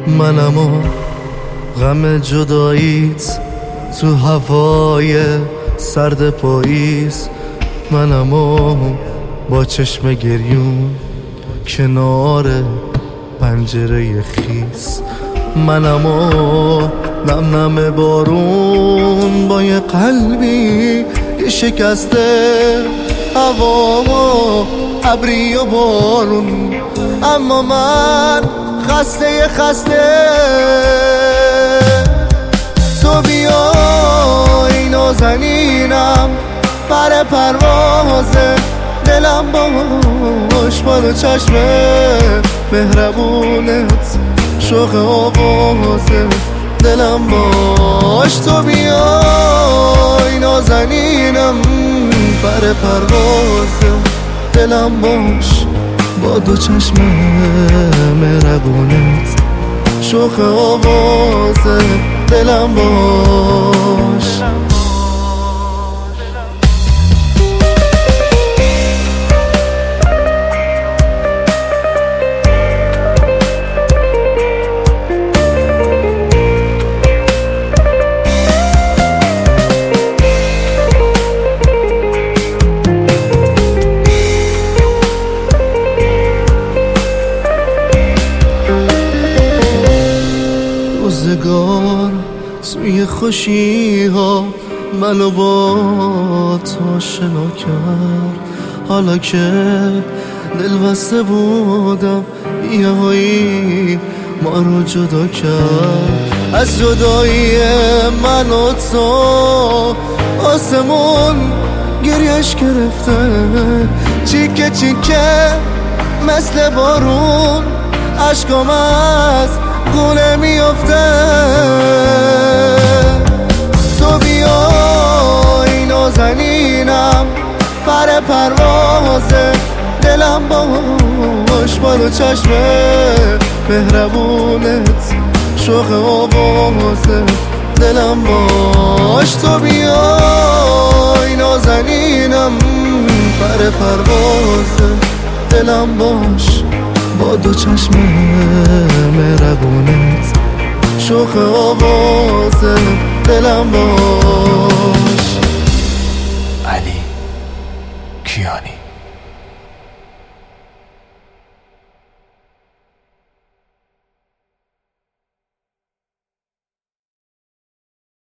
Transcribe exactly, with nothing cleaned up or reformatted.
منم و غم جداییت تو هوای سرد پاییز، منم و با چشم گریون کنار پنجره خیس، منم و نم نم بارون با یه قلبی شکسته، هوا و ابری و بارون، اما من خسته خسته. تو بیای نازنینم پر پرواز دلم باش، با دو چشم مهربونت شوق آواز دلم باش. تو بیای نازنینم پر پرواز دلم باش، با دو چشم مهربونت شوق آواز دلم باش. روزگار توی خوشی ها منو با تو آشنا کرد، حالا که دل بسته بودم یهویی ما رو جدا کرد. از جدایی من و تو آسمون گریش گرفته، چیکه چیکه مثل بارون عشقام از گونه میافته. تو بیای نازنینم پر پرواز دلم باش، با دو چشم مهربونت شوق آواز دلم باش. تو بیای نازنینم پر پرواز دلم باش، با دو چشم مهربونت شوق آواز دلم باش. علی کیانی.